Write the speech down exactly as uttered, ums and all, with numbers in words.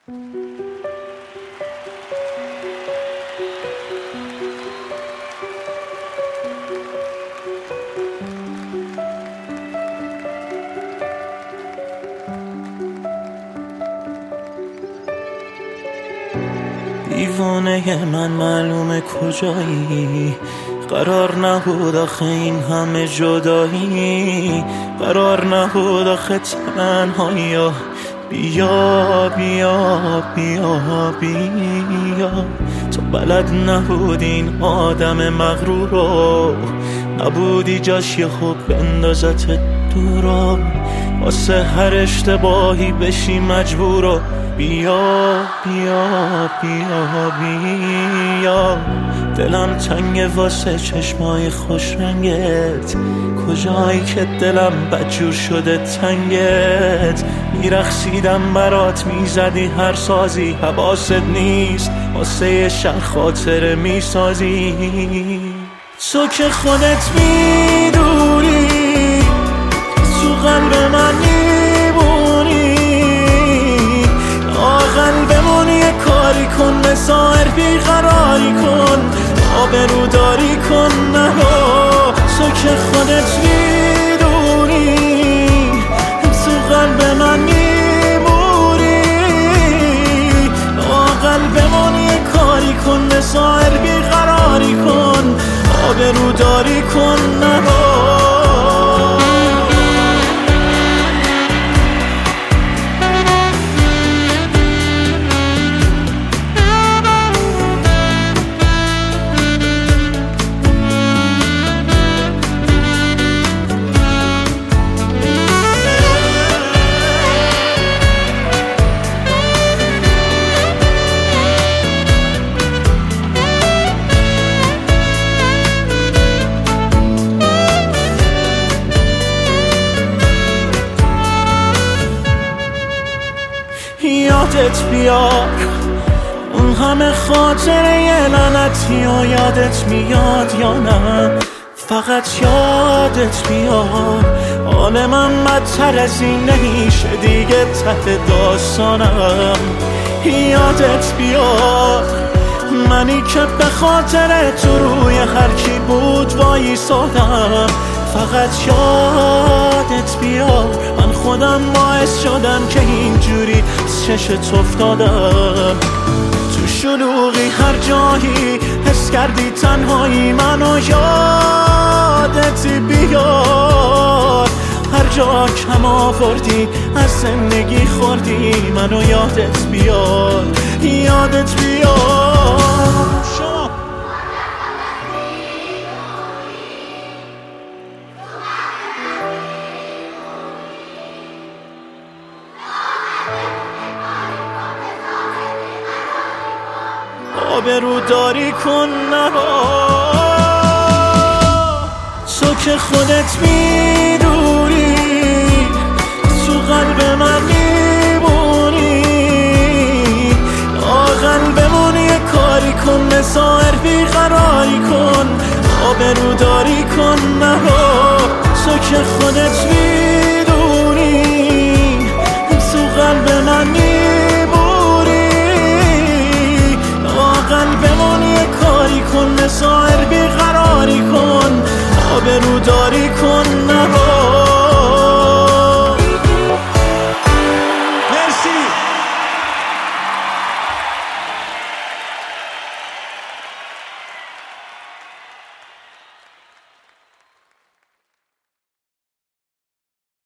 دیوانه من معلومه کجایی، قرار نبود آخه این همه جدایی، قرار نبود آخه تنهایی. بیا بیا بیا بیا، تو بلد نبودی این آدم مغرور رو، نبودی جاش یه خوب بندازت دورا، واسه هر اشتباهی بشی مجبورو. بیا بیا بیا بیا، دلم تنگه واسه چشمای خوش رنگت، کجایی که دلم بدجور شده تنگت. میرخصیدم برات میزدی هر سازی، حواست نیست واسه یه شهر خاطره میسازی. تو که خودت میدونی تو قلب من میبونی، قلبمون یه کاری کن، مسائر بیقراری کن، آبروداری کن نرو. تو که خودت میدونی تو قلب من میمونی، قلبمون یه کاری کن، مسائر بیقراری کن، آبروداری کن نرو. یادت بیار اون همه خاطره یه لعنتی و یادت میاد یا نه؟ فقط یادت بیار حال من بدتر از این نمیشه دیگه ته داستانم. یادت بیار منی که به خاطر تو روی هرکی بود وایسادم. فقط یادت بیار من خودم باعث شدم که اینجوری از چشت افتادم. تو شلوغی هر جایی حس کردی تنهایی منو یادت بیار، هر جا کم آوردی از زندگی خوردی منو یادت بیار، یادت بیار. آبروداری کن نرو. تو که خودت میدونی تو قلب من میمونی، قلبمون یه کاری کن، مسائر بیقراری کن، آبروداری کن نرو. تو که خودت میدونی تو قلب من میمونی، قلبمون یه کاری کن، مسائر